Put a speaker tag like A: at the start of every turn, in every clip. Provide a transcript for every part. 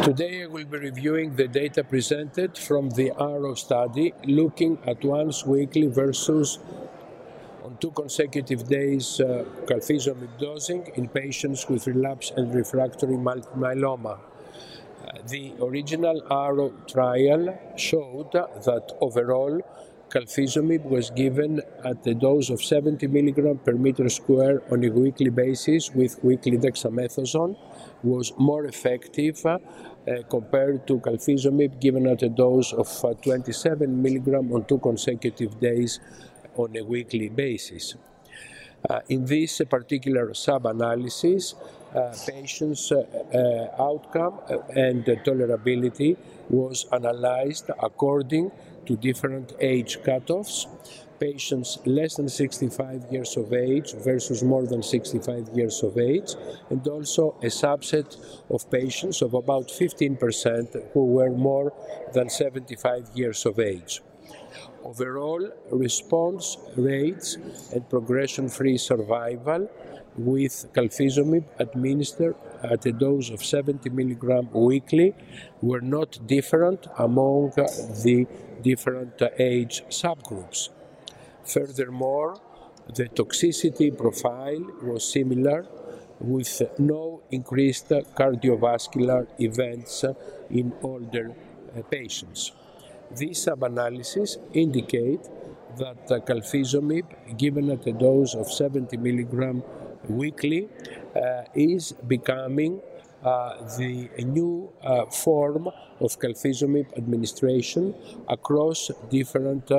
A: Today I will be reviewing the data presented from the ARROW study looking at once weekly versus on 2 consecutive days carfilzomib dosing in patients with relapsed and refractory multiple myeloma. The original ARROW trial showed that overall carfilzomib was given at the dose of 70 mg per meter square on a weekly basis with weekly dexamethasone, was more effective compared to carfilzomib given at a dose of 27 mg on 2 consecutive days on a weekly basis. In this particular sub-analysis, patients' outcome and tolerability was analyzed according to different age cutoffs. Patients less than 65 years of age versus more than 65 years of age, and also a subset of patients of about 15% who were more than 75 years of age. Overall response rates and progression-free survival with carfilzomib administered at a dose of 70 mg weekly were not different among the different age subgroups. Furthermore, the toxicity profile was similar, with no increased cardiovascular events in older patients. These sub-analyses indicate that carfilzomib given at a dose of 70 mg weekly is becoming the new form of carfilzomib administration across different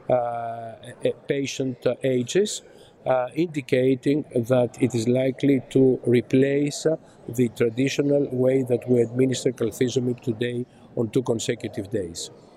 A: patient ages, indicating that it is likely to replace the traditional way that we administer carfilzomib today on 2 consecutive days.